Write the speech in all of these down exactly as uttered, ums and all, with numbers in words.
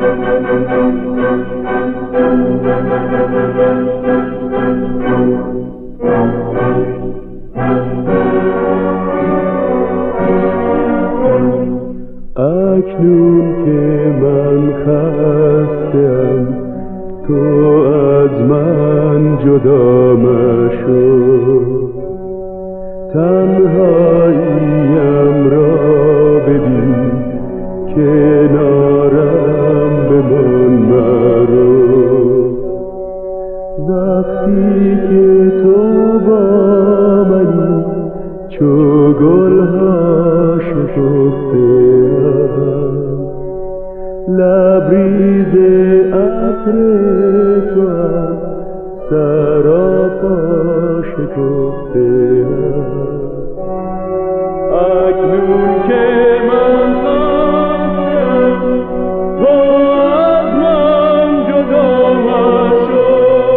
اکنون که من خستم تو از من جدا مشو، تنهاییم را ببین کنارم بمان مرو. وقتی که تو با منی چو گلها شکفته لبریز عطر تو از سراپا شکفته. اکنون که من خستم تو از من جدا مشو،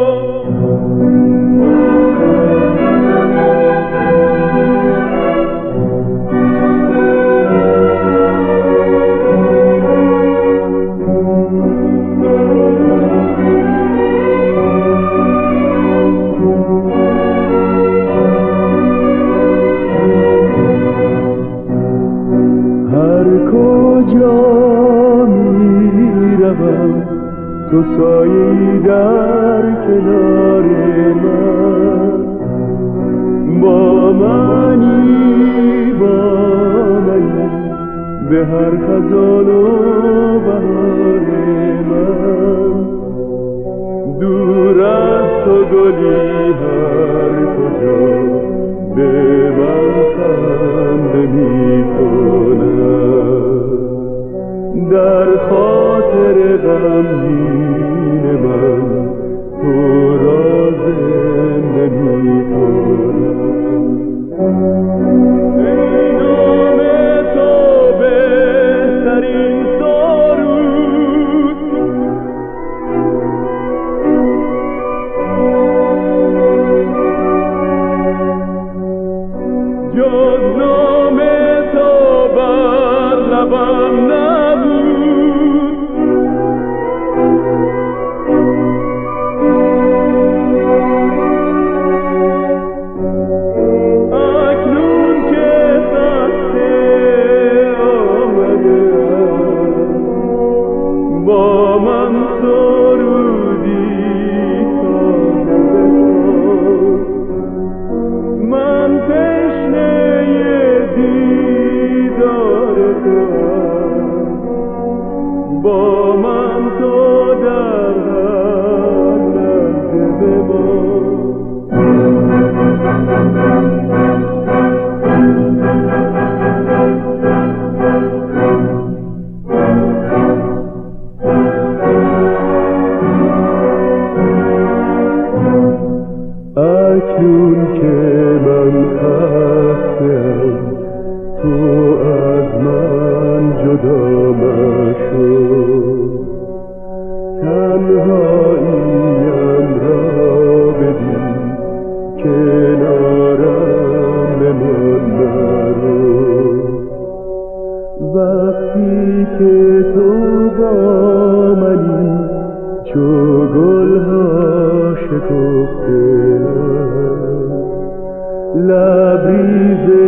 تو سایه‌ای در کنار من، با منی با منی به هر خزان و بهار من. دور از تو گلی هر کجا به من خنده می‌کند، در خاطر غمگین من تو را زنده می‌کنم. ای نام تو بهترین سرود، جز نام تو بر لبم نبود. اکنون که خسته آمده‌ام با من سرودی تازه بخوان. من تشنه دیدار توام، با من تو در هر لحظه بمان. اکنون که من خستم تو از من جدا مشو، تنهاییم را ببین کنارم بمان مرو. وقتی که تو با منی چو گلها شکفته لبریز